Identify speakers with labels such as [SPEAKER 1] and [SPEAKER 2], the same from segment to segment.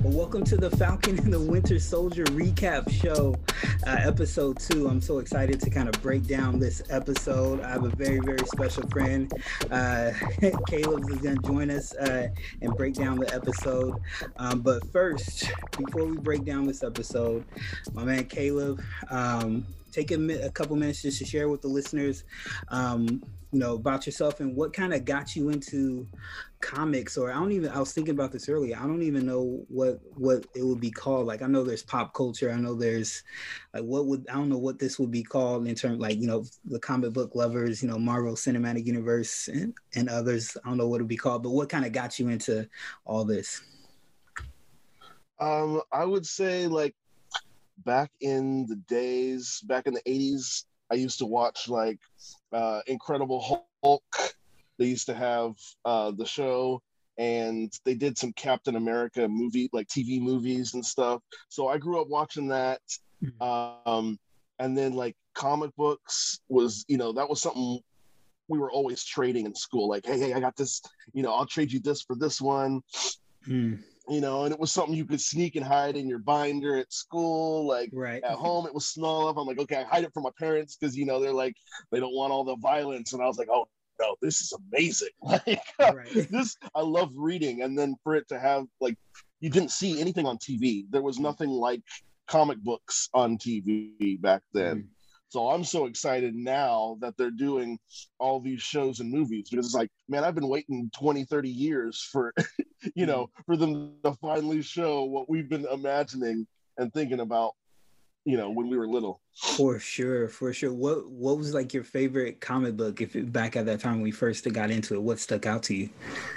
[SPEAKER 1] Well, welcome to the Falcon and the Winter Soldier recap show, episode 2. I'm so excited to kind of break down this episode. I have a very, very special friend. Caleb is going to join us and break down the episode. But first, before we break down this episode, my man Caleb, take a couple minutes just to share with the listeners, about yourself and what kind of got you into comics. Or I was thinking about this earlier. I don't even know what it would be called. Like, I know there's pop culture. I know there's I don't know what this would be called in terms, the comic book lovers, Marvel Cinematic Universe and others. I don't know what it would be called, but what kind of got you into all this?
[SPEAKER 2] I would say back in the 80s, I used to watch Incredible Hulk. They used to have the show, and they did some Captain America movie, TV movies and stuff. So I grew up watching that. And then comic books was, that was something we were always trading in school. Hey, I got this, I'll trade you this for this one. And it was something you could sneak and hide in your binder at school.
[SPEAKER 1] Right.
[SPEAKER 2] At home, it was small enough. I'm like, okay, I hide it from my parents because, they're they don't want all the violence. And I was like, oh, no, this is amazing. This, I love reading. And then for it to have, you didn't see anything on TV. There was nothing like comic books on TV back then. So I'm so excited now that they're doing all these shows and movies, because it's man, I've been waiting 20, 30 years for, for them to finally show what we've been imagining and thinking about, when we were little.
[SPEAKER 1] For sure. What was your favorite comic book back at that time when we first got into it? What stuck out to you?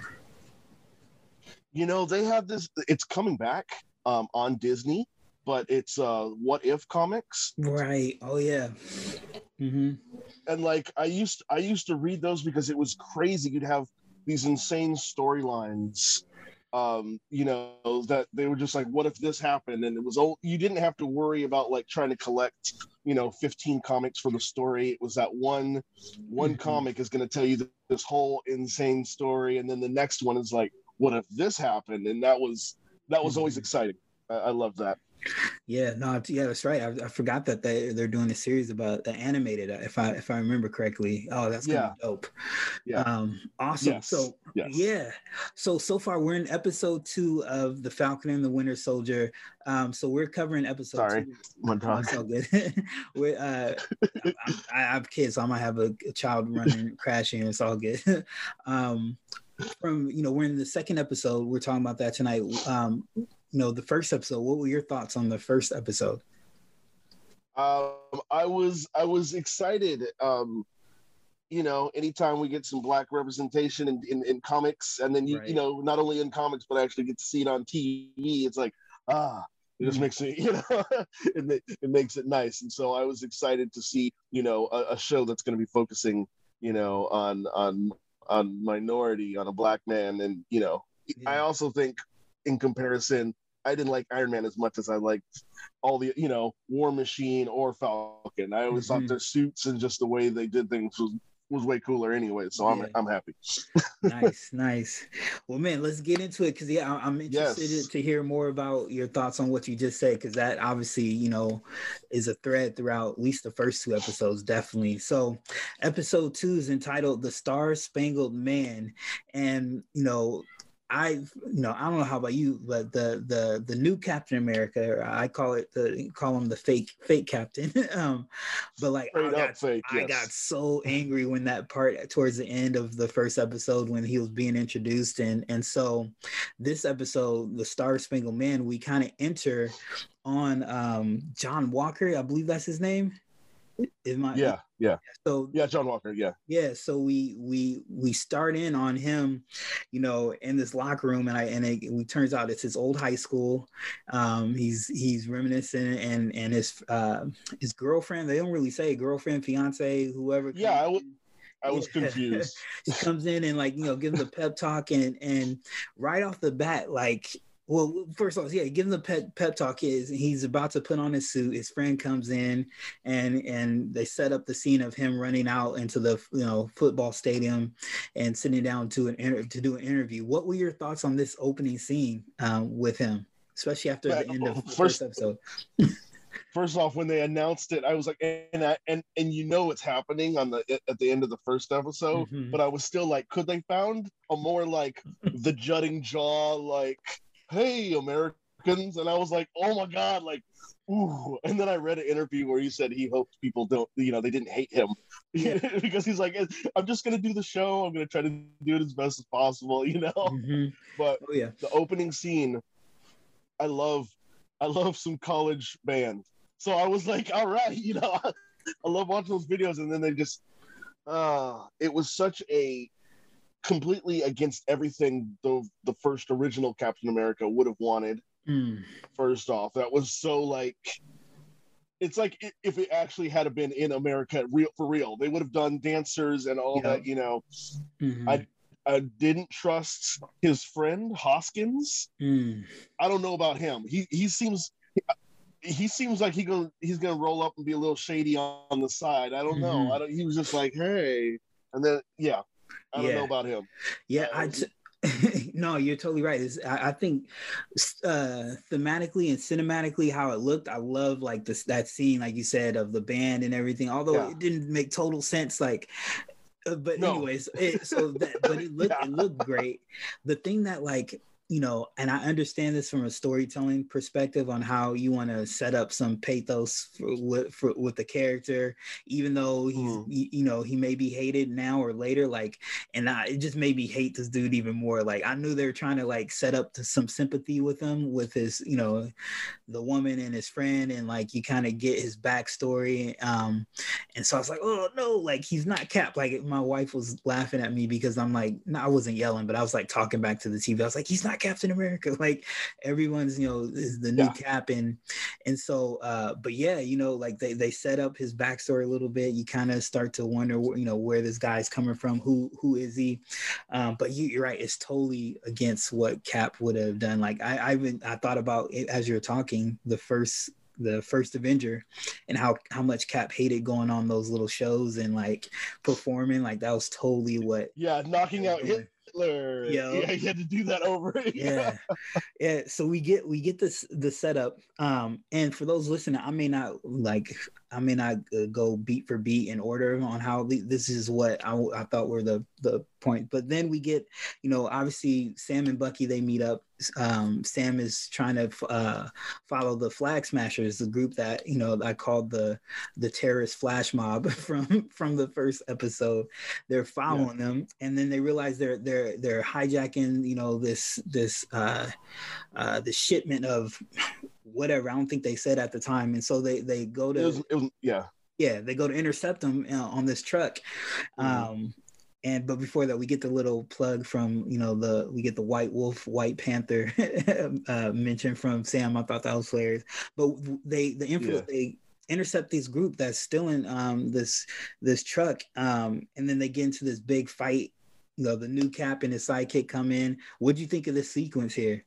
[SPEAKER 2] They have this, it's coming back on Disney, but it's What If Comics.
[SPEAKER 1] Right. Oh yeah.
[SPEAKER 2] And I used to read those because it was crazy. You'd have these insane storylines, that they were just what if this happened? And it was you didn't have to worry about trying to collect 15 comics for the story. It was that one comic is going to tell you this whole insane story, and then the next one is what if this happened? And that was always exciting. I love that.
[SPEAKER 1] Yeah, that's right. I forgot that they're doing a series about the animated, if I remember correctly. Oh, that's gonna be dope.
[SPEAKER 2] Yeah.
[SPEAKER 1] Awesome.
[SPEAKER 2] Yes.
[SPEAKER 1] So
[SPEAKER 2] yes.
[SPEAKER 1] Yeah. So far we're in episode 2 of The Falcon and the Winter Soldier. So we're covering episode 2.
[SPEAKER 2] One time.
[SPEAKER 1] That's all good. I have kids, so I might have a child running, crashing. It's all good. We're in the second episode. We're talking about that tonight. The first episode, what were your thoughts on the first episode?
[SPEAKER 2] I was excited. Anytime we get some Black representation in comics, and then not only in comics but I actually get to see it on TV, it's it just makes it it makes it nice. And so I was excited to see a show that's going to be focusing on minority, on a Black man. And I also think, in comparison, I didn't like Iron Man as much as I liked all the, War Machine or Falcon. I always thought their suits and just the way they did things was way cooler anyway. So I'm happy.
[SPEAKER 1] Nice. Well, man, let's get into it, because I'm interested to hear more about your thoughts on what you just said, because that obviously, is a thread throughout at least the first 2 episodes, definitely. So episode 2 is entitled The Star-Spangled Man. And, I don't know how about you, but the new Captain America, I call him the fake Captain. But I got so angry when that part towards the end of the first episode, when he was being introduced, and so this episode, The Star-Spangled Man, we kind of enter on John Walker, I believe that's his name. So
[SPEAKER 2] John Walker.
[SPEAKER 1] So we start in on him, in this locker room, and it turns out it's his old high school. He's reminiscing, and his girlfriend. They don't really say girlfriend, fiance, whoever.
[SPEAKER 2] I was confused.
[SPEAKER 1] She comes in and gives him the pep talk, and right off the bat, well, first off, give him the pep talk. He's about to put on his suit. His friend comes in, and they set up the scene of him running out into the football stadium and sitting down to do an interview. What were your thoughts on this opening scene with him? especially after the end of the first
[SPEAKER 2] First,
[SPEAKER 1] episode.
[SPEAKER 2] first off, when they announced it, I was like, and you know it's happening at the end of the first episode,
[SPEAKER 1] Mm-hmm.
[SPEAKER 2] but I was still like, could they found a more like the jutting jaw, like, hey, Americans, and I was like, oh my god, like, ooh. And then I read an interview where he said he hoped people don't, they didn't hate him,
[SPEAKER 1] Yeah.
[SPEAKER 2] because he's like, I'm just gonna do the show, I'm gonna try to do it as best as possible,
[SPEAKER 1] Mm-hmm.
[SPEAKER 2] But
[SPEAKER 1] Oh yeah.
[SPEAKER 2] the opening scene, I love some college band. So I was like, all right, I love watching those videos, and then they just it was such a completely against everything the first original Captain America would have wanted.
[SPEAKER 1] Mm.
[SPEAKER 2] First off, that was so like, it's like if it actually had been in America for real, they would have done dancers and all
[SPEAKER 1] Yeah.
[SPEAKER 2] that,
[SPEAKER 1] Mm-hmm.
[SPEAKER 2] I didn't trust his friend Hoskins.
[SPEAKER 1] Mm.
[SPEAKER 2] I don't know about him. He seems like he's gonna roll up and be a little shady on the side. I don't know.
[SPEAKER 1] Mm-hmm.
[SPEAKER 2] He was just like, hey, and then I don't know
[SPEAKER 1] Yeah.
[SPEAKER 2] about him.
[SPEAKER 1] Yeah, no, you're totally right. I think thematically and cinematically how it looked, I love like that scene, like you said, of the band and everything. Although it didn't make total sense, like. But
[SPEAKER 2] No.
[SPEAKER 1] anyways, but it looked great. The thing that like, and I understand this from a storytelling perspective on how you want to set up some pathos with the character, even though he's, he may be hated now or later, like, and it just made me hate this dude even more. Like, I knew they were trying to like set up some sympathy with him, with his, the woman and his friend, and like you kind of get his backstory. And so I was like, oh no, like he's not Cap. Like my wife was laughing at me because I'm like, no, I wasn't yelling, but I was like talking back to the TV. I was like, he's not Captain America. Like everyone's, is the new Cap. And so, but yeah, like they set up his backstory a little bit. You kind of start to wonder, where this guy's coming from. Who is he? But you're right. It's totally against what Cap would have done. Like I thought about it as you're talking, the first Avenger, and how much Cap hated going on those little shows and like performing. Like that was totally what
[SPEAKER 2] knocking out Hitler. Yeah, he had to do that over.
[SPEAKER 1] Yeah. So we get the setup, and for those listening, I may not go beat for beat in order on how this is what I thought were the point. But then we get, obviously Sam and Bucky, they meet up. Sam is trying to follow the Flag Smashers, the group that I called the terrorist flash mob from the first episode. They're following them, and then they realize they're hijacking this shipment of whatever. I don't think they said at the time, and so they go to they go to intercept them on this truck. But before that, we get the little plug from we get the White Wolf, White Panther mention from Sam. I thought that was hilarious. But they intercept this group that's still in this truck, and then they get into this big fight. The new Cap and his sidekick come in. What do you think of this sequence here?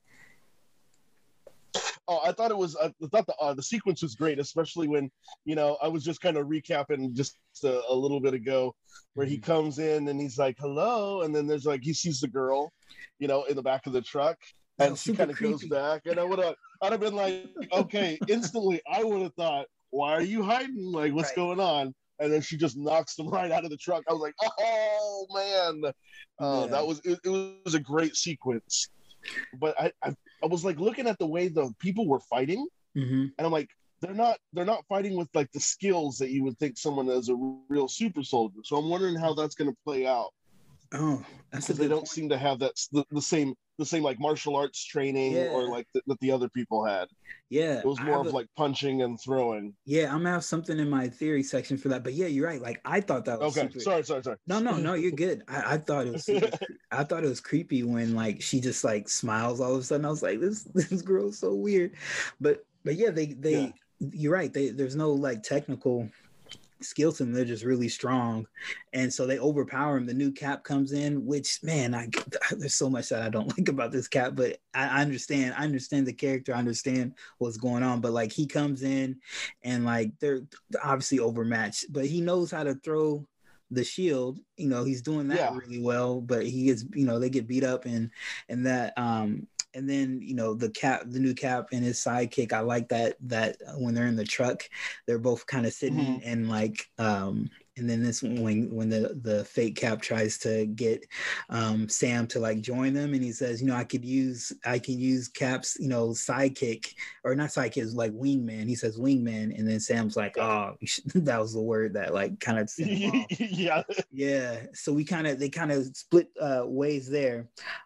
[SPEAKER 2] Oh, I thought the sequence was great, especially when I was just kind of recapping just a little bit ago, where he comes in and he's like, hello, and then there's like he sees the girl, in the back of the truck, and she kind of goes back, and I'd have been like, okay, instantly I would have thought, why are you hiding? Like, what's going on? And then she just knocks them right out of the truck. I was like, oh man, that was it was a great sequence. But I was like looking at the way the people were fighting, and I'm like, they're not fighting with like the skills that you would think someone is a real super soldier. So I'm wondering how that's going to play out.
[SPEAKER 1] Oh, that's
[SPEAKER 2] because they don't seem to have that the same like martial arts training or like that the other people had.
[SPEAKER 1] Yeah,
[SPEAKER 2] it was more of like punching and throwing.
[SPEAKER 1] Yeah, I'm gonna have something in my theory section for that. But yeah, you're right. Like I thought that was
[SPEAKER 2] okay.
[SPEAKER 1] Super...
[SPEAKER 2] Sorry.
[SPEAKER 1] No, you're good. I thought it was I thought it was creepy when like she just like smiles all of a sudden. I was like, this girl is so weird. But yeah, they you're right. There's no like technical skills to them. They're just really strong, and so they overpower him. The new Cap comes in, which man, there's so much that I don't like about this Cap, but I understand the character. I understand what's going on, but like he comes in and like they're obviously overmatched, but he knows how to throw the shield. He's doing that really well, but he gets they get beat up and that and then the new Cap and his sidekick, I like that when they're in the truck, they're both kind of sitting and like and then this when the fake Cap tries to get Sam to like join them, and he says, I can use Cap's sidekick, or not sidekick, like wingman. He says wingman, and then Sam's like, oh, that was the word that like kind of sent him off. Yeah. So they kind of split ways there.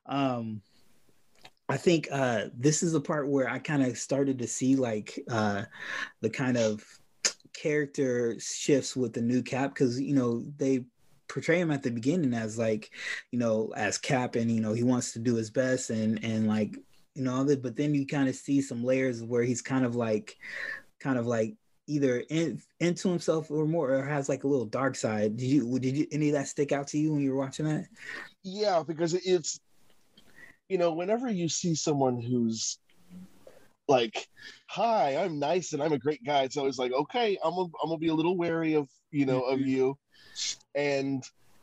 [SPEAKER 1] I think this is the part where I kind of started to see like the kind of character shifts with the new Cap, because they portray him at the beginning as like as Cap, and he wants to do his best and like all that, but then you kind of see some layers where he's kind of like either into himself or more, or has like a little dark side. Did you any of that stick out to you when you were watching that?
[SPEAKER 2] Yeah, because it's whenever you see someone who's like, hi, I'm nice and I'm a great guy, it's always like, okay, I'm gonna be a little wary of of you, and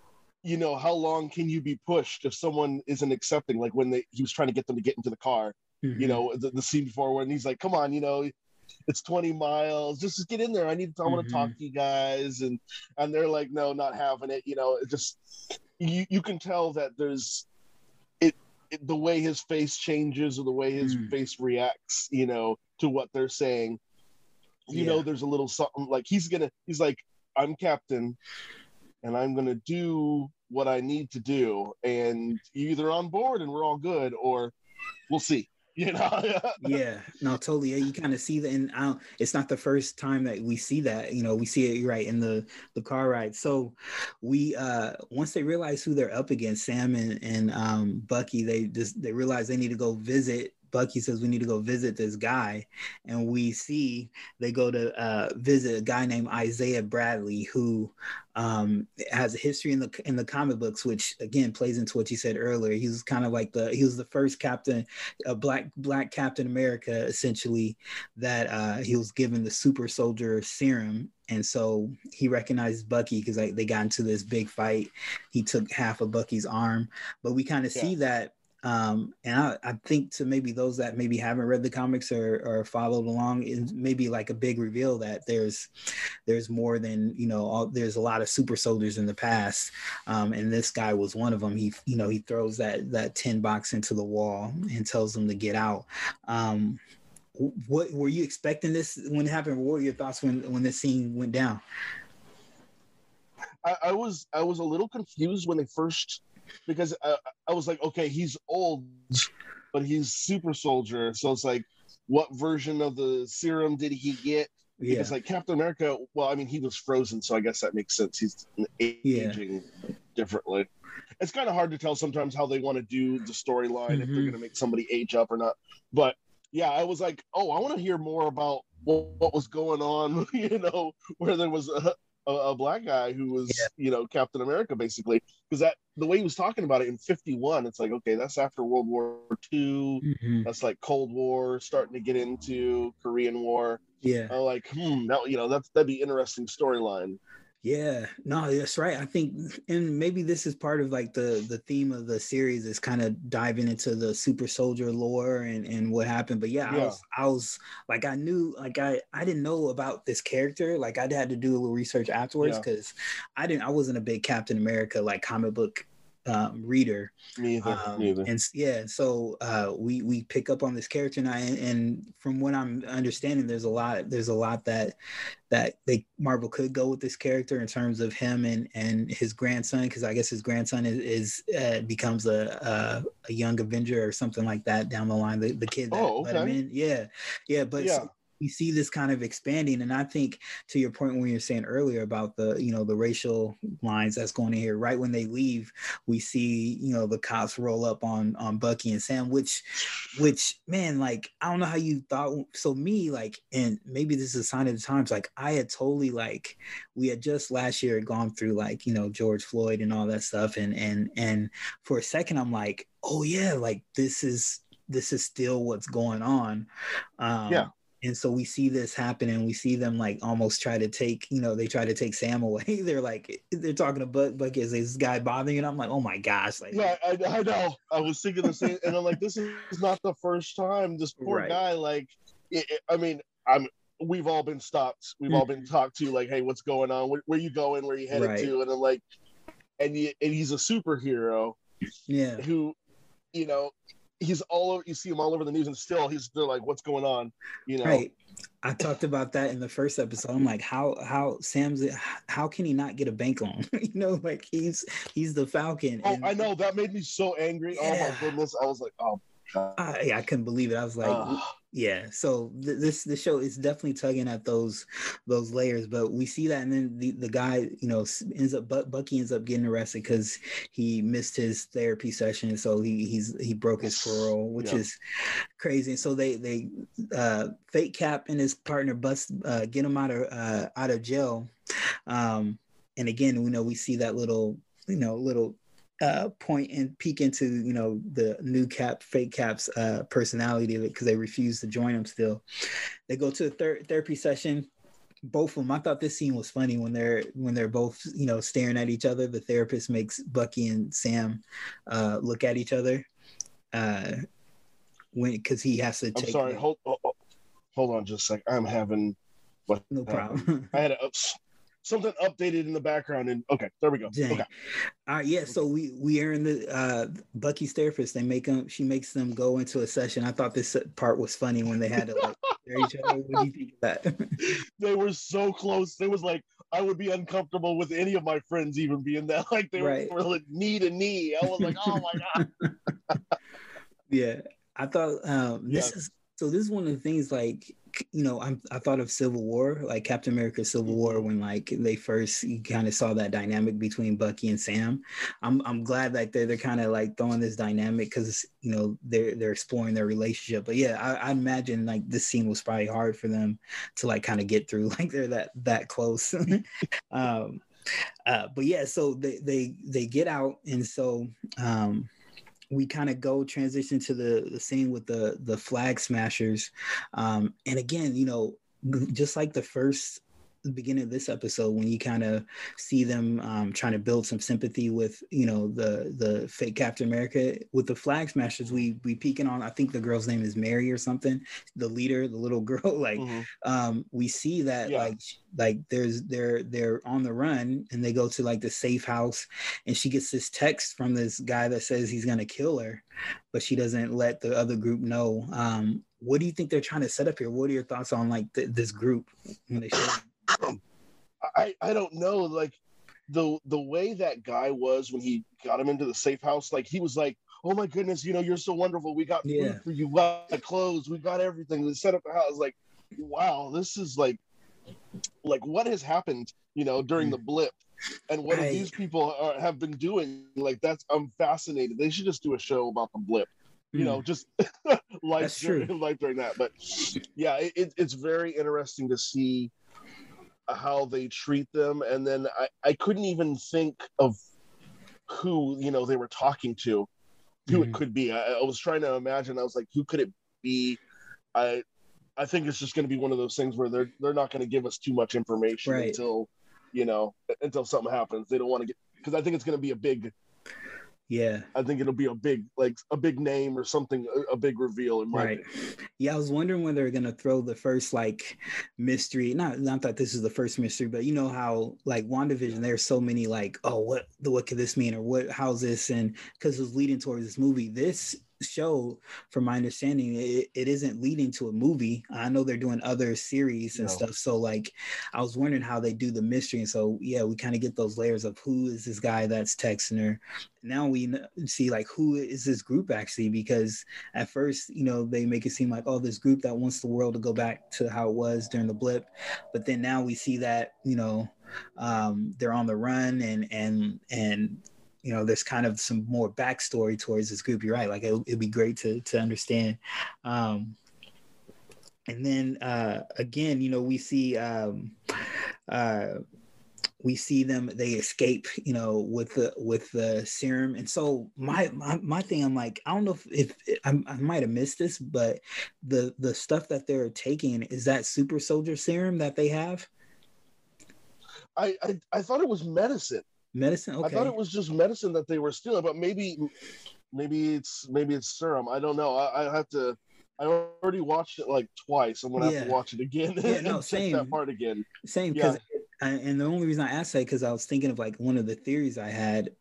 [SPEAKER 2] how long can you be pushed if someone isn't accepting? Like when he was trying to get them to get into the car, the scene before, when he's like, come on, it's 20 miles, just get in there, I want to talk to you guys, and they're like, no, not having it. It just, you can tell that there's the way his face changes, or the way his face reacts, to what they're saying. There's a little something like he's like, I'm captain, and I'm gonna do what I need to do, and you're either on board and we're all good, or we'll see.
[SPEAKER 1] Yeah, no, totally. Yeah, you kind of see that, and it's not the first time that we see that. We see it right in the car ride. So we once they realize who they're up against, Sam and Bucky, they realize they need to go visit. Bucky says we need to go visit this guy, and we see they go to visit a guy named Isaiah Bradley, who has a history in the comic books, which again plays into what you said earlier. He was kind of like he was the first captain, a black Captain America, essentially, that he was given the super soldier serum. And so he recognized Bucky because they got into this big fight. He took half of Bucky's arm, but we kind of see that. And I think to maybe those that maybe haven't read the comics or followed along, is maybe like a big reveal that there's more than there's a lot of super soldiers in the past, and this guy was one of them. He throws that tin box into the wall and tells them to get out. What were you expecting this when it happened? What were your thoughts when this scene went down?
[SPEAKER 2] I was a little confused when they first, because I was like, okay, he's old, but he's super soldier. So it's like, what version of the serum did he get? Yeah. Because like Captain America, well, I mean, he was frozen, so I guess that makes sense. He's aging differently. It's kind of hard to tell sometimes how they want to do the storyline, if they're going to make somebody age up or not. But yeah, I was like, oh, I want to hear more about what was going on, where there was a black guy who was, Captain America, basically, because the way he was talking about it in 51, it's like, okay, that's after World War II. That's like Cold War, starting to get into Korean War.
[SPEAKER 1] Yeah.
[SPEAKER 2] I'm like, that'd be interesting storyline.
[SPEAKER 1] Yeah, no, that's right. I think, and maybe this is part of like the theme of the series, is kind of diving into the super soldier lore and what happened. But yeah. I was like, I knew, like I didn't know about this character. Like I had to do a little research afterwards, because I wasn't a big Captain America like comic book reader.
[SPEAKER 2] Neither.
[SPEAKER 1] And so we pick up on this character now, and from what I'm understanding, there's a lot that Marvel could go with this character in terms of him and his grandson, because I guess his grandson is becomes a young Avenger or something like that down the line, the kid that let him in. But so we see this kind of expanding, and I think to your point when you were saying earlier about the the racial lines that's going in here, right when they leave, we see the cops roll up on Bucky and Sam, which man, like I don't know how you thought. So me, like, and maybe this is a sign of the times, like I had totally, like, we had just last year gone through like George Floyd and all that stuff, and for a second I'm like, oh yeah, like this is still what's going on. And so we see this happen, and we see them like almost try to take, they try to take Sam away. They're talking to Bucky as this guy bothering, and I'm like, oh my gosh, like
[SPEAKER 2] Yeah, I know. I was thinking the same, and I'm like, this is not the first time. This poor
[SPEAKER 1] right.
[SPEAKER 2] guy, like, I mean, we've all been stopped. We've all been talked to, like, hey, what's going on? Where you going? Where you headed
[SPEAKER 1] Right.
[SPEAKER 2] to? And I'm like, and he's a superhero.
[SPEAKER 1] Yeah.
[SPEAKER 2] Who, he's all over. You see him all over the news, and still they're like, what's going on?
[SPEAKER 1] Right. I talked about that in the first episode. I'm like, how can he not get a bank loan? Like he's the Falcon.
[SPEAKER 2] Oh, I know, that made me so angry. Yeah. Oh my goodness, I was like, oh.
[SPEAKER 1] I couldn't believe it. I was like, yeah. So this show is definitely tugging at those layers, but we see that, and then the guy, Bucky ends up getting arrested because he missed his therapy session, so he broke his parole, which is crazy. And so they Fake Cap and his partner get him out of jail, and again, we see that little point and peek into the new Fake Cap's personality because they refuse to join him. Still, they go to a therapy session. Both of them. I thought this scene was funny when they're both staring at each other. The therapist makes Bucky and Sam look at each other because he has to.
[SPEAKER 2] I'm sorry. Hold on just a sec. I'm having
[SPEAKER 1] no problem.
[SPEAKER 2] I had something updated in the background, and okay, there we go.
[SPEAKER 1] Dang.
[SPEAKER 2] Okay.
[SPEAKER 1] All right, yeah. So we are in the Bucky's therapist. She makes them go into a session. I thought this part was funny when they had to like stare each other. What do you think of that?
[SPEAKER 2] They were so close. It was like I would be uncomfortable with any of my friends even being that. Like they were like knee to knee. I was like, oh my god.
[SPEAKER 1] Yeah, I thought this is one of the things like. I thought of Civil War, like Captain America Civil War, when like they first kind of saw that dynamic between Bucky and Sam. I'm glad that they're kind of like throwing this dynamic because they're exploring their relationship. But yeah, I imagine like this scene was probably hard for them to like kind of get through, like they're that close. But yeah, so they get out, and so we kind of transition to the scene with the flag smashers. And again, just like the beginning of this episode, when you kind of see them trying to build some sympathy with the fake Captain America, with the flag smashers, we peeking on, I think the girl's name is Mary or something, the leader, the little girl, like we see that like they're on the run, and they go to like the safe house, and she gets this text from this guy that says he's gonna kill her, but she doesn't let the other group know. What do you think they're trying to set up here? What are your thoughts on like this group when they show
[SPEAKER 2] I don't know, like the way that guy was when he got him into the safe house, like he was like, oh my goodness, you're so wonderful, we got food for you, we got clothes, we got everything, we set up the house. Like, wow, this is like what has happened during the blip, and what these people have been doing. Like, I'm fascinated. They should just do a show about the blip, just life during that. But yeah, it's very interesting to see how they treat them. And then I couldn't even think of who they were talking to, who it could be. I was trying to imagine. I was like, who could it be? I think it's just going to be one of those things where they're not going to give us too much information until something happens. They don't want to get, because I think it's going to be a big. Yeah, I think it'll be a big name or something, a big reveal in my opinion.
[SPEAKER 1] Yeah, I was wondering when they're gonna throw the first like mystery. Not that this is the first mystery, but you know how like WandaVision, there's so many like, oh, what could this mean, or how's this, and because it was leading towards this movie. This show, from my understanding, it isn't leading to a movie. I know they're doing other series and stuff, so like I was wondering how they do the mystery. And so yeah, we kind of get those layers of who is this guy that's texting her. Now we see like who is this group actually, because at first they make it seem like, oh, this group that wants the world to go back to how it was during the blip, but then now we see that they're on the run, and there's kind of some more backstory towards this group. You're right. Like it'd be great to understand. And then again, we see we see them, they escape, you know, with the serum. And so my thing, I'm like, I don't know if I might have missed this, but the stuff that they're taking, is that super soldier serum that they have?
[SPEAKER 2] I thought it was medicine.
[SPEAKER 1] Medicine.
[SPEAKER 2] I thought
[SPEAKER 1] Okay.
[SPEAKER 2] it was just medicine that they were stealing, but maybe it's serum. I don't know. I have to. I already watched it like twice. I'm gonna have to
[SPEAKER 1] Yeah.
[SPEAKER 2] watch it again
[SPEAKER 1] Yeah. No.
[SPEAKER 2] and check that
[SPEAKER 1] Same.
[SPEAKER 2] part again.
[SPEAKER 1] Same.
[SPEAKER 2] Yeah.
[SPEAKER 1] Because and the only reason I asked that, because I was thinking of like one of the theories I had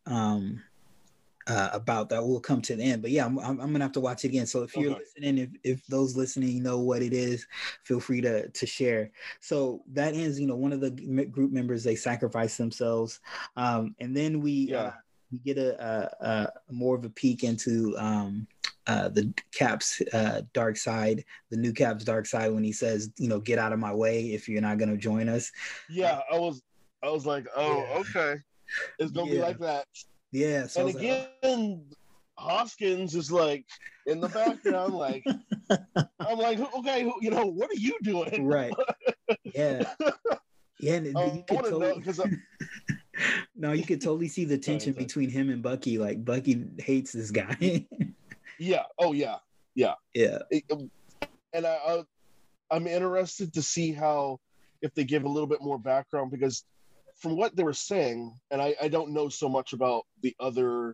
[SPEAKER 1] about that. We'll come to the end, but yeah, I'm gonna have to watch it again. So if you're
[SPEAKER 2] Okay.
[SPEAKER 1] listening, if those listening know what it is, feel free to share. So that ends, you know, one of the group members, they sacrifice themselves, and then we get a more of a peek into the Cap's dark side, the new Cap's dark side, when he says, you know, get out of my way if you're not going to join us.
[SPEAKER 2] Yeah, I was like, oh,
[SPEAKER 1] Yeah.
[SPEAKER 2] okay, it's gonna be
[SPEAKER 1] Yeah.
[SPEAKER 2] like that.
[SPEAKER 1] Yeah. So I
[SPEAKER 2] And
[SPEAKER 1] was like, oh.
[SPEAKER 2] again, Hoskins is like in the background, like I'm like, okay, you know, what are you doing?
[SPEAKER 1] Right. Yeah. Yeah. And
[SPEAKER 2] I
[SPEAKER 1] you could
[SPEAKER 2] want to know
[SPEAKER 1] totally,
[SPEAKER 2] because
[SPEAKER 1] no, you could totally see the tension between him and Bucky. Like Bucky hates this guy.
[SPEAKER 2] yeah, oh yeah,
[SPEAKER 1] Yeah.
[SPEAKER 2] and I'm interested to see how, if they give a little bit more background, because from what they were saying, and I don't know so much about the other.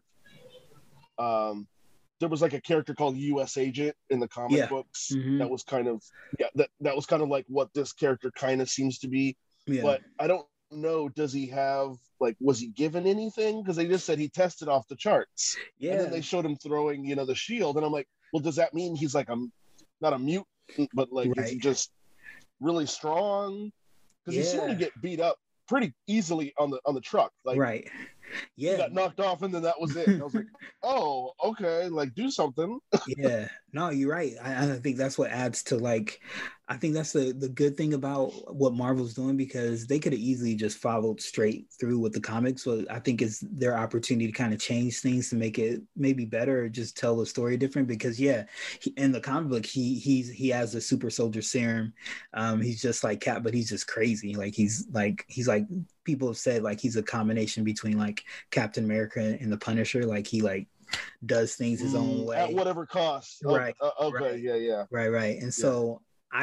[SPEAKER 2] There was like a character called U.S. Agent in the comic books that was kind of that was kind of like what this character kind of seems to be.
[SPEAKER 1] Yeah.
[SPEAKER 2] But I don't know. Does he have, like, was he given anything? Because they just said he tested off the charts.
[SPEAKER 1] Yeah.
[SPEAKER 2] And then they showed him throwing, you know, the shield, and I'm like, well, does that mean he's like not a mutant, but like is he just really strong? Because he seemed to get beat up pretty easily on the truck. Like,
[SPEAKER 1] right. Yeah.
[SPEAKER 2] He got knocked off, and then that was it. And I was like, oh, okay, like do something.
[SPEAKER 1] Yeah. No, you're right. I think that's what adds to, like, I think that's the good thing about what Marvel's doing, because they could have easily just followed straight through with the comics. So I think it's their opportunity to kind of change things to make it maybe better, or just tell the story different. Because in the comic book, he has a super soldier serum. He's just like Cap, but he's just crazy. Like he's like people have said, like, he's a combination between like Captain America and the Punisher. Like he like does things his own way
[SPEAKER 2] at whatever cost.
[SPEAKER 1] Right.
[SPEAKER 2] Okay.
[SPEAKER 1] Right. Right. And so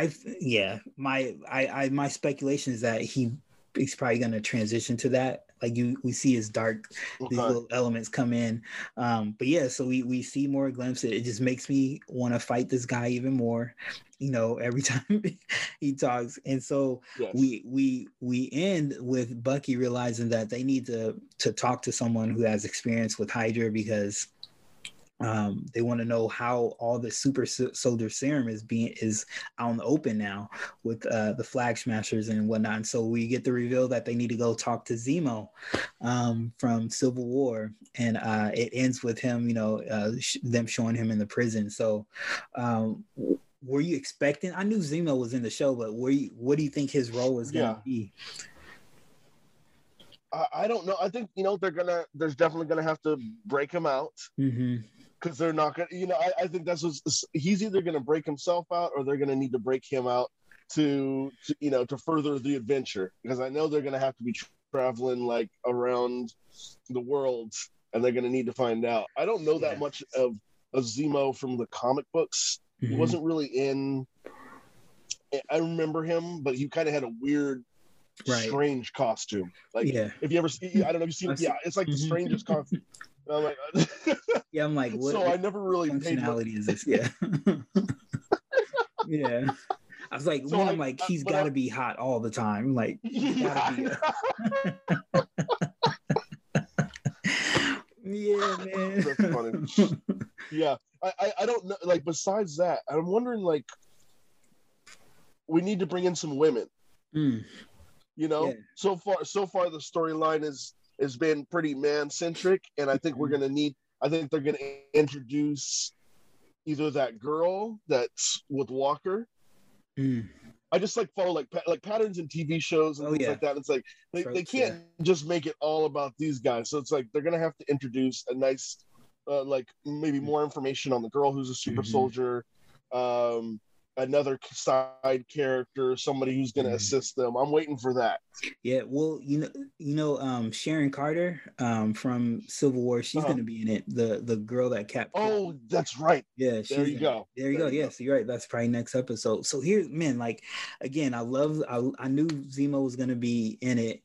[SPEAKER 1] my speculation is that he's probably going to transition to that. Like we see his dark, these little elements come in. But yeah, so we see more glimpses. It just makes me want to fight this guy even more, you know, every time he talks. And so we end with Bucky realizing that they need to talk to someone who has experience with Hydra, because they want to know how all the super soldier serum is out in the open now with the Flag Smashers and whatnot. And so we get the reveal that they need to go talk to Zemo from Civil War, and it ends with him, you know, them showing him in the prison. So were you expecting? I knew Zemo was in the show, but what do you think his role is going to be?
[SPEAKER 2] I don't know. I think, you know, there's definitely gonna have to break him out. Because they're not gonna, you know, I think that's he's either gonna break himself out, or they're gonna need to break him out to you know, to further the adventure. Because I know they're gonna have to be traveling like around the world, and they're gonna need to find out. I don't know that much of Zemo from the comic books. He wasn't really in. I remember him, but he kind of had a weird, strange costume. Like, if you ever see, I don't know if you've seen it. Yeah, it's like the strangest costume. I'm like,
[SPEAKER 1] I'm like, what?
[SPEAKER 2] So I never really
[SPEAKER 1] functionality is this? Yeah. Yeah. I was like, I'm like, he's got to be hot all the time. Like, yeah, man.
[SPEAKER 2] That's funny. Yeah, I don't know. Like, besides that, I'm wondering, like, we need to bring in some women. You know, so far the storyline has been pretty man centric, and I think I think they're gonna introduce either that girl that's with Walker. I just like follow like patterns in TV shows and things like that. It's like they can't just make it all about these guys. So it's like they're gonna have to introduce a nice, like maybe more information on the girl who's a super soldier. another side character, somebody who's going to assist them. I'm waiting for that.
[SPEAKER 1] Yeah, well, Sharon Carter from Civil War, she's going to be in it. The girl that Cap.
[SPEAKER 2] Oh, that's right.
[SPEAKER 1] Yeah,
[SPEAKER 2] there you go.
[SPEAKER 1] There you go. Yes, you're right. That's probably next episode. So here, man, like again, I knew Zemo was going to be in it.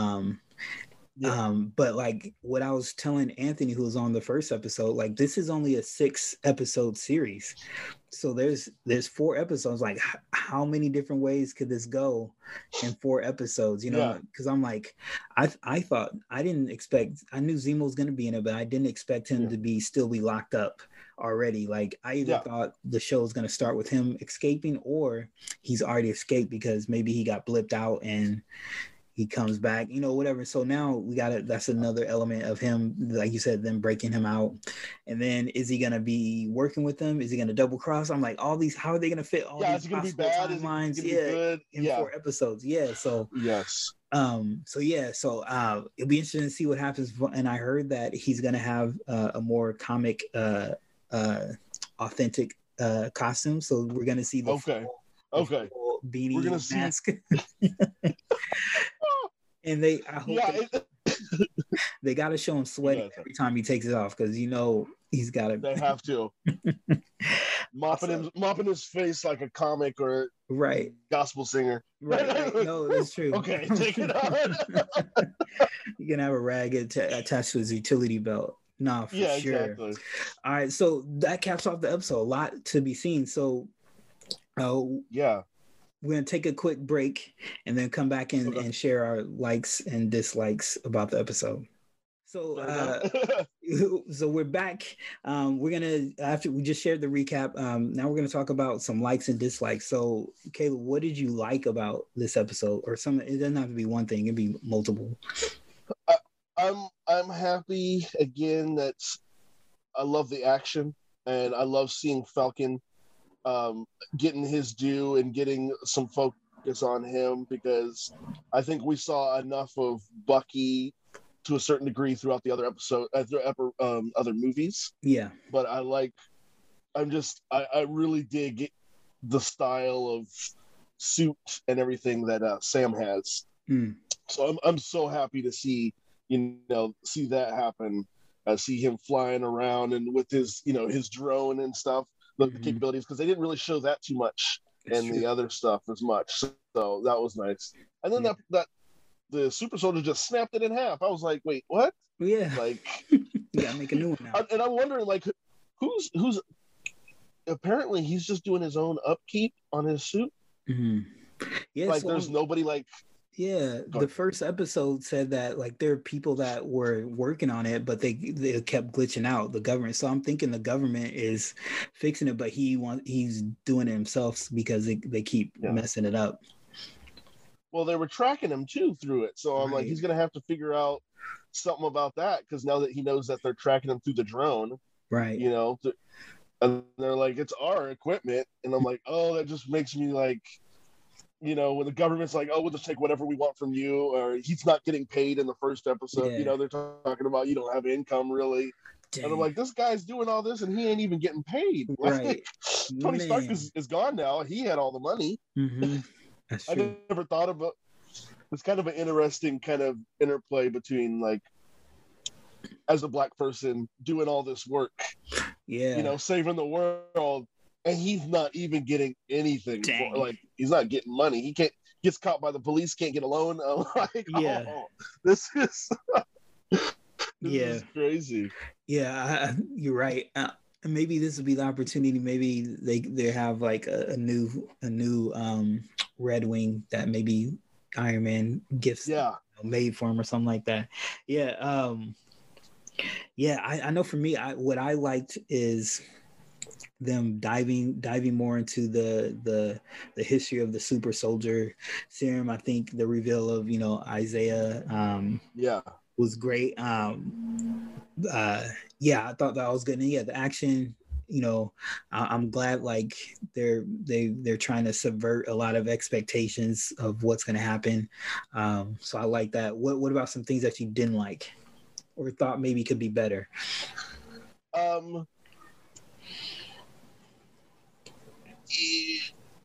[SPEAKER 1] But like what I was telling Anthony, who was on the first episode, like this is only a 6-episode series. So there's 4 episodes. Like how many different ways could this go in 4 episodes? Because I'm like, I thought I didn't expect. I knew Zemo was going to be in it, but I didn't expect him to still be locked up already. Like I either thought the show was going to start with him escaping, or he's already escaped because maybe he got blipped out and he comes back, whatever. So now that's another element of him, like you said, them breaking him out. And then is he going to be working with them? Is he going to double cross? I'm like, how are they going to fit all these possible timelines? In 4 episodes. Yeah. So,
[SPEAKER 2] yes.
[SPEAKER 1] So it'll be interesting to see what happens. And I heard that he's going to have a more comic, authentic costume. So we're going to see the full beanie, we're gonna mask. And I hope they got to show him sweating every time he takes it off, because he's got to.
[SPEAKER 2] They have to mopping his face like a comic or gospel singer.
[SPEAKER 1] Right. No, that's true.
[SPEAKER 2] Okay, take it off.
[SPEAKER 1] You can have a rag attached to his utility belt. Nah, for sure. Exactly. All right, so that caps off the episode. A lot to be seen. So, we're going to take a quick break and then come back and share our likes and dislikes about the episode. So, so we're back. We're going to, after we just shared the recap, now we're going to talk about some likes and dislikes. So, Caleb, what did you like about this episode? Or it doesn't have to be one thing, it can be multiple.
[SPEAKER 2] I'm happy again that I love the action, and I love seeing Falcon getting his due and getting some focus on him, because I think we saw enough of Bucky to a certain degree throughout the other other movies.
[SPEAKER 1] Yeah.
[SPEAKER 2] But I really dig the style of suit and everything that Sam has. So I'm so happy to see that happen. See him flying around and with his drone and stuff. The capabilities, because they didn't really show that too much in the other stuff as much, so that was nice. And then that the super soldier just snapped it in half. I was like, wait, what?
[SPEAKER 1] Yeah,
[SPEAKER 2] like
[SPEAKER 1] you gotta make a new one now.
[SPEAKER 2] And I'm wondering, like, who's apparently he's just doing his own upkeep on his suit.
[SPEAKER 1] Yeah,
[SPEAKER 2] like there's nobody like.
[SPEAKER 1] Yeah, the first episode said that like there are people that were working on it, but they kept glitching out, the government. So I'm thinking the government is fixing it, but he's doing it himself because they keep messing it up.
[SPEAKER 2] Well, they were tracking him too through it, so I'm like, he's gonna have to figure out something about that, because now that he knows that they're tracking him through the drone,
[SPEAKER 1] right?
[SPEAKER 2] And they're like, it's our equipment, and I'm like, oh, that just makes me like. When the government's like, oh, we'll just take whatever we want from you, or he's not getting paid in the first episode. They're talking about you don't have income really. Dang. And I'm like, this guy's doing all this and he ain't even getting paid.
[SPEAKER 1] Right.
[SPEAKER 2] Tony Stark is gone now. He had all the money.
[SPEAKER 1] That's true.
[SPEAKER 2] I never thought about. It's kind of an interesting kind of interplay between like, as a Black person doing all this work, saving the world. And he's not even getting anything. He's not getting money. He gets caught by the police, can't get a loan. I'm like, this is this is crazy.
[SPEAKER 1] Yeah, you're right. Maybe this will be the opportunity. Maybe they have like a new Red Wing that maybe Iron Man gifts made for him or something like that. I know for me, what I liked is them diving more into the history of the super soldier serum. I think the reveal of Isaiah was great. I thought that was good. And the action, I'm glad like they're trying to subvert a lot of expectations of what's going to happen. So I like that. What about some things that you didn't like or thought maybe could be better?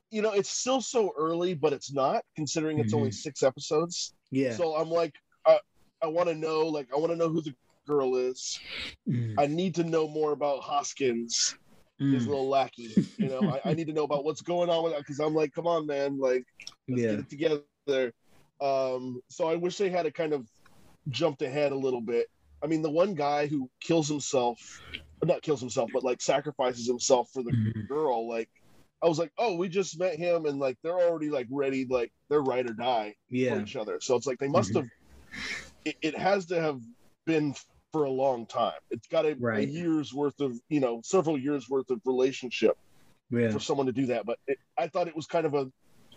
[SPEAKER 2] it's still so early, but it's not, considering it's only 6 episodes.
[SPEAKER 1] Yeah.
[SPEAKER 2] So I'm like, I want to know, who the girl is. I need to know more about Hoskins, his little lackey. I need to know about what's going on with that, because I'm like, come on, man, like, let's get it together. So I wish they had kind of jumped ahead a little bit. I mean, the one guy who not kills himself, but like sacrifices himself for the girl, like, I was like, oh, we just met him, and like they're already like ready, like they're ride or die for each other. So it's like they must have. It has to have been for a long time. It's got a year's worth of, several years worth of relationship for someone to do that. But I thought it was kind of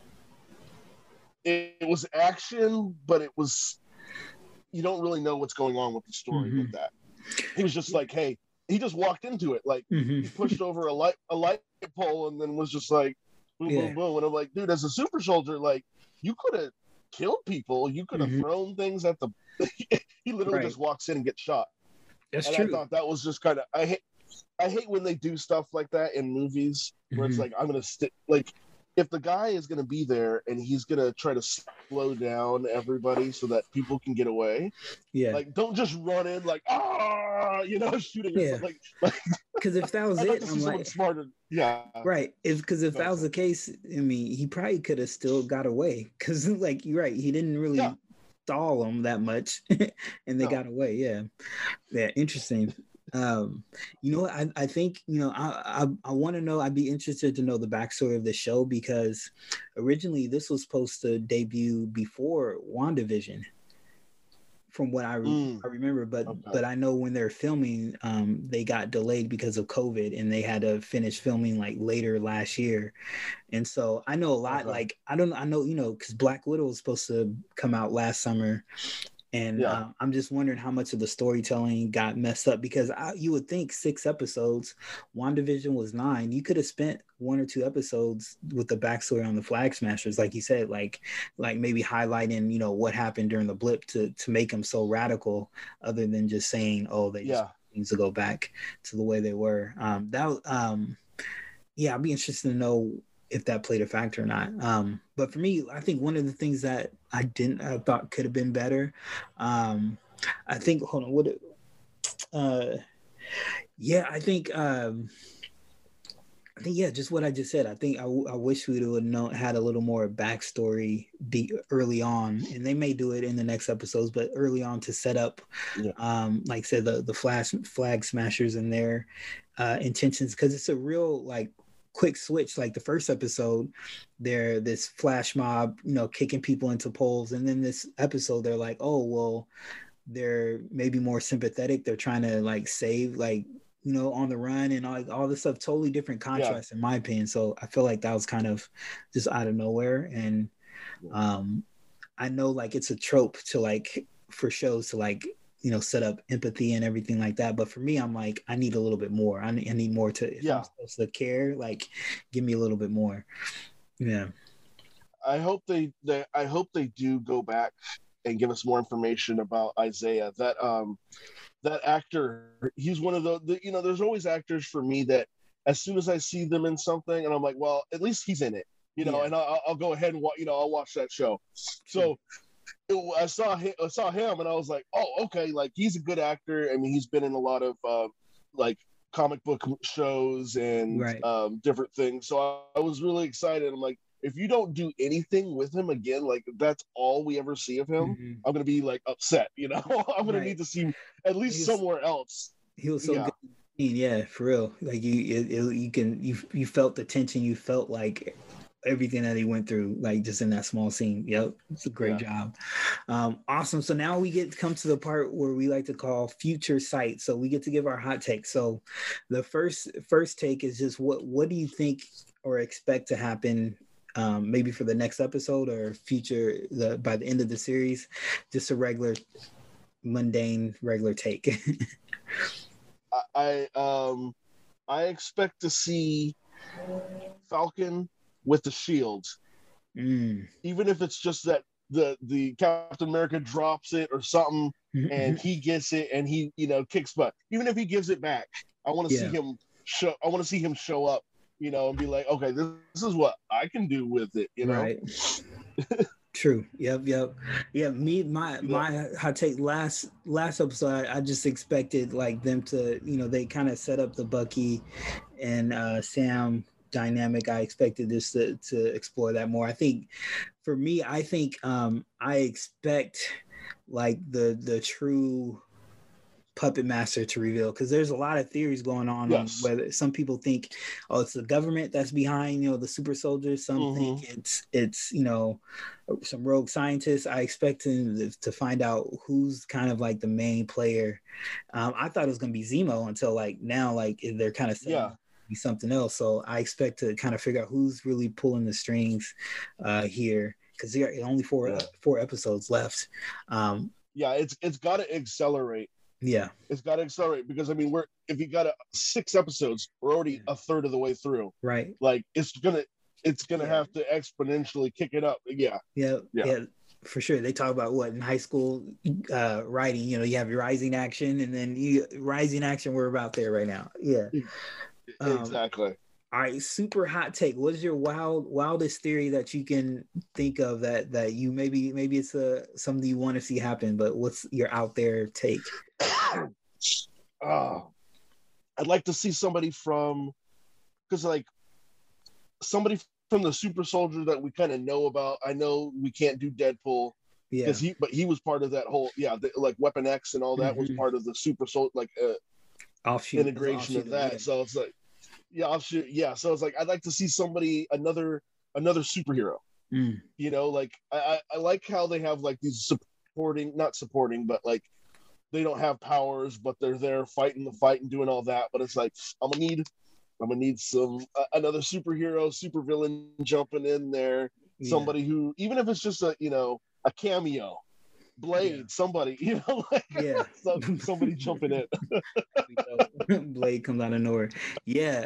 [SPEAKER 2] it was action, but it was, you don't really know what's going on with the story with that. He was just like, hey, he just walked into it, like he pushed over a light pole and then was just like, boom, boom, boom. And I'm like, dude, as a super soldier, like, you could have killed people, you could have thrown things at the. He literally just walks in and gets shot.
[SPEAKER 1] That's
[SPEAKER 2] and
[SPEAKER 1] true.
[SPEAKER 2] I thought that was just kind of, I hate when they do stuff like that in movies where it's like, I'm gonna stick, like, if the guy is gonna be there and he's gonna try to slow down everybody so that people can get away, like, don't just run in like, shooting or something. Like,
[SPEAKER 1] because if that was it,
[SPEAKER 2] I'm like, smarter.
[SPEAKER 1] Right. Because if that was the case, I mean, he probably could have still got away. Because, like, you're right, he didn't really stall them that much, and they got away. Yeah, interesting. I think, I want to know, I'd be interested to know the backstory of the show, because originally this was supposed to debut before WandaVision, from what I remember, but I know when they're filming, they got delayed because of COVID, and they had to finish filming like later last year. And so I know a lot, like, I know, because Black Widow was supposed to come out last summer. And I'm just wondering how much of the storytelling got messed up, because you would think 6 episodes, WandaVision was 9. You could have spent 1 or 2 episodes with the backstory on the Flag Smashers, like you said, like maybe highlighting, what happened during the blip to make them so radical, other than just saying, oh, they just needs to go back to the way they were. I'd be interested to know if that played a factor or not. But for me, I think one of the things that I thought could have been better. I think, hold on, just what I just said. I think I wish we would have had a little more backstory early on, and they may do it in the next episodes, but early on to set up, like I said, the Flag Smashers and their intentions, because it's a real, like, quick switch. Like the first episode, they're this flash mob, kicking people into poles, and then this episode they're like, oh well, they're maybe more sympathetic, they're trying to like save, like, on the run, and all this stuff. Totally different contrast in my opinion. So I feel like that was kind of just out of nowhere. And I know, like, it's a trope to, like, for shows to, like, set up empathy and everything like that. But for me, I'm like, I need a little bit more. I need more to, if I'm supposed to care, like, give me a little bit more. Yeah.
[SPEAKER 2] I hope they do go back and give us more information about Isaiah. That actor, he's one of the there's always actors for me that as soon as I see them in something and I'm like, well, at least he's in it, and I'll go ahead and I'll watch that show. So I saw him and I was like, oh, okay, like, he's a good actor. I mean, he's been in a lot of like comic book shows and different things. So I was really excited. I'm like, if you don't do anything with him again, like, that's all we ever see of him, I'm gonna be like upset. I'm gonna need to see him at least somewhere else.
[SPEAKER 1] He was so good. Yeah, for real. Like, you felt the tension. You felt like everything that he went through, like, just in that small scene. Yep, it's a great job. Awesome. So now we get to come to the part where we like to call future sight. So we get to give our hot take. So the first take is just what do you think or expect to happen, maybe for the next episode or by the end of the series? Just a regular mundane regular take.
[SPEAKER 2] I expect to see Falcon with the shield, even if it's just that the Captain America drops it or something, and he gets it and he kicks butt. Even if he gives it back, I want to see him show. I want to see him show up, and be like, okay, this is what I can do with it,
[SPEAKER 1] Right. True. Yep. Yeah. My hot take last episode. I just expected like them to, they kind of set up the Bucky and Sam dynamic. I expected this to explore that more. I think for me, I expect like the true puppet master to reveal, because there's a lot of theories going on
[SPEAKER 2] Yes.
[SPEAKER 1] whether some people think, oh, it's the government that's behind the super soldiers. Some think it's some rogue scientists. I expect to find out who's kind of like the main player. I thought it was going to be Zemo until like now, like they're kind of saying be something else. So I expect to kind of figure out who's really pulling the strings here, because there are only four episodes left.
[SPEAKER 2] It's got to accelerate.
[SPEAKER 1] Yeah,
[SPEAKER 2] it's got to accelerate, because I mean, if you got 6 episodes, we're already a third of the way through.
[SPEAKER 1] Right.
[SPEAKER 2] Like it's gonna have to exponentially kick it up. Yeah,
[SPEAKER 1] for sure. They talk about what in high school writing. You have your rising action, and then rising action. We're about there right now. Yeah,
[SPEAKER 2] exactly.
[SPEAKER 1] All right, super hot take. What is your wildest theory that you can think of that you maybe it's something you want to see happen, but what's your out there take?
[SPEAKER 2] I'd like to see somebody from the super soldier that we kind of know about. I know we can't do Deadpool, but he was part of that whole like Weapon X and all that was part of the super soldier, like
[SPEAKER 1] offshoot
[SPEAKER 2] integration of that. So it's like. Yeah, offshoot. Yeah, so it's like I'd like to see somebody, another superhero. Like I like how they have like these not supporting, but like they don't have powers, but they're there fighting the fight and doing all that. But it's like I'm gonna need some another superhero, supervillain jumping in there. Somebody who, even if it's just a cameo. Blade, somebody, somebody jumping in.
[SPEAKER 1] Blade comes out of nowhere. Yeah.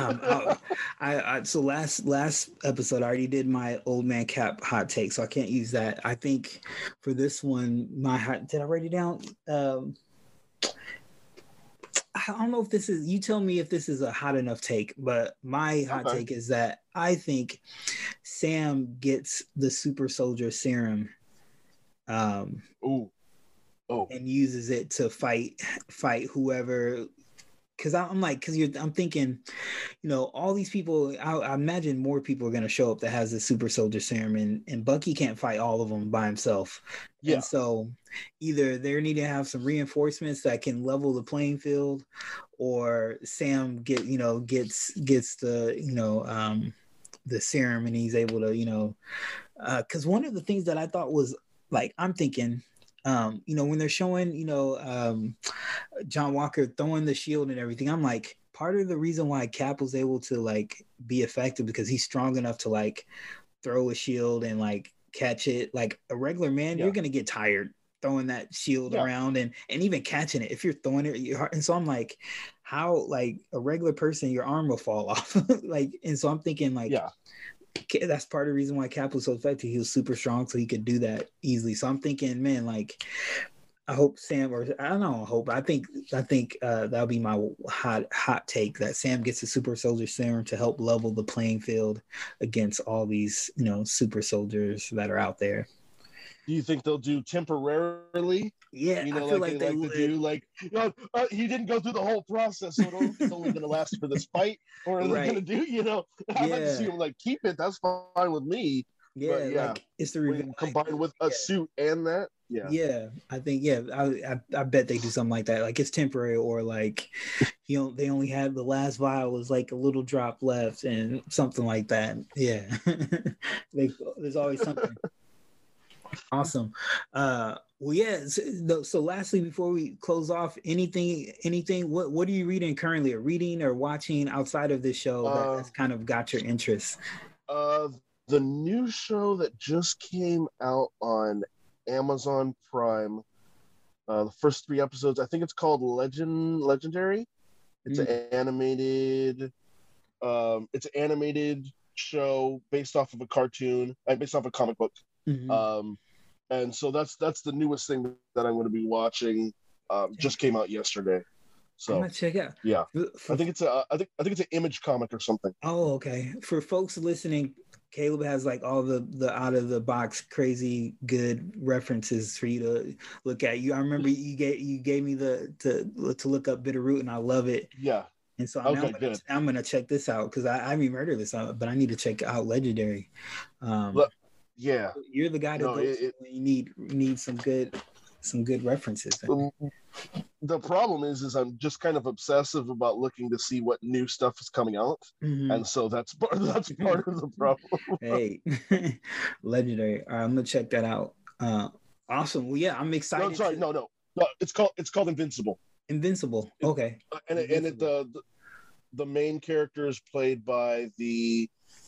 [SPEAKER 1] So last episode I already did my old man Cap hot take, so I can't use that. I think for this one, did I write it down? I don't know if this is, you tell me if this is a hot enough take, but my hot take is that I think Sam gets the super soldier serum and uses it to fight whoever. Because I'm thinking, all these people. I imagine more people are going to show up that has the super soldier serum, and Bucky can't fight all of them by himself. Yeah. And so either they need to have some reinforcements that can level the playing field, or Sam gets the serum and he's able to because one of the things that I thought was, like, I'm thinking, when they're showing, John Walker throwing the shield and everything, I'm like, part of the reason why Cap was able to like be effective because he's strong enough to like throw a shield and like catch it. Like a regular man, you're gonna get tired throwing that shield around and even catching it. If you're throwing it, and so I'm like, how, like, a regular person, your arm will fall off. Like, and so I'm thinking, like, that's part of the reason why Cap was so effective. He was super strong, so he could do that easily. So I'm thinking, man, like, I hope Sam, or I don't know, I think that'll be my hot take, that Sam gets the super soldier serum to help level the playing field against all these, super soldiers that are out there.
[SPEAKER 2] Do you think they'll do temporarily?
[SPEAKER 1] Yeah, I feel like they would.
[SPEAKER 2] To do, like, he didn't go through the whole process, so it's only going to last for this fight, or are they going to do, I'd like to see him like keep it. That's fine with me.
[SPEAKER 1] Yeah, but like, it's the reveal,
[SPEAKER 2] combined with a suit and that.
[SPEAKER 1] Yeah, I think I bet they do something like that. Like, it's temporary, or like they only had the last vial was like a little drop left and something like that. Yeah, there's always something. Awesome. Well, yeah. So lastly, before we close off, anything, what are you reading currently, or reading or watching outside of this show that's kind of got your interest?
[SPEAKER 2] The new show that just came out on Amazon Prime, the first 3 episodes, I think it's called Legendary. It's an animated show based off of a cartoon, based off a comic book. Mm-hmm. And so that's the newest thing that I'm going to be watching. Just came out yesterday. So
[SPEAKER 1] I'm gonna check it out.
[SPEAKER 2] yeah,
[SPEAKER 1] For,
[SPEAKER 2] I think it's an Image comic or something.
[SPEAKER 1] oh, okay. For folks listening, Caleb has like all the out of the box crazy good references for you to look at. I remember you gave me to look up Bitterroot, and I love it.
[SPEAKER 2] Yeah.
[SPEAKER 1] And so
[SPEAKER 2] Okay,
[SPEAKER 1] I'm gonna check this out because I haven't heard of this, but I need to check out Legendary.
[SPEAKER 2] Yeah,
[SPEAKER 1] you're the guy to go to when you need some good references.
[SPEAKER 2] The problem is I'm just kind of obsessive about looking to see what new stuff is coming out, and so that's part of the problem.
[SPEAKER 1] Hey, Legendary. All right, I'm gonna check that out. Awesome. Well, yeah, I'm excited.
[SPEAKER 2] No, sorry, no. It's called Invincible.
[SPEAKER 1] Invincible. Okay.
[SPEAKER 2] And the main character is played by the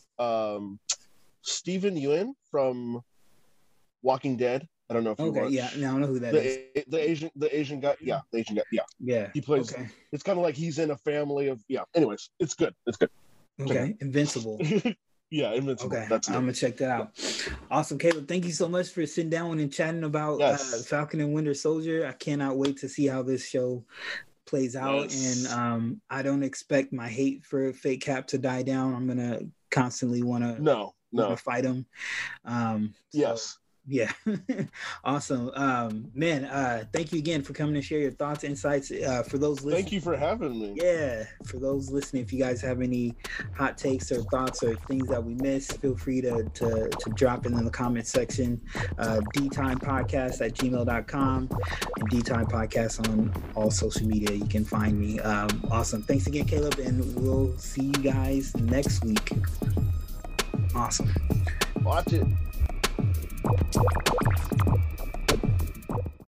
[SPEAKER 2] Stephen Yeun from Walking Dead. I don't know if you watch.
[SPEAKER 1] Yeah, no, I don't know who that is.
[SPEAKER 2] The Asian guy. Yeah, the Asian guy. Yeah.
[SPEAKER 1] Yeah.
[SPEAKER 2] He plays. Okay. It's kind of like he's in a family of. Yeah. Anyways, it's good.
[SPEAKER 1] Okay, Invincible.
[SPEAKER 2] Yeah, Invincible.
[SPEAKER 1] Okay,
[SPEAKER 2] That's
[SPEAKER 1] I'm gonna check that out. Awesome, Caleb. Thank you so much for sitting down and chatting about Falcon and Winter Soldier. I cannot wait to see how this show plays out, and I don't expect my hate for Fake Cap to die down. I'm gonna constantly want to fight him.
[SPEAKER 2] Yes.
[SPEAKER 1] Yeah. Awesome. Man, thank you again for coming to share your thoughts, insights. For those listening,
[SPEAKER 2] thank you for having me.
[SPEAKER 1] Yeah. For those listening, if you guys have any hot takes or thoughts or things that we missed, feel free to drop it in the comment section. dtimepodcast@gmail.com and DTime Podcast on all social media. You can find me. Awesome. Thanks again, Caleb, and we'll see you guys next week. Awesome.
[SPEAKER 2] Watch it.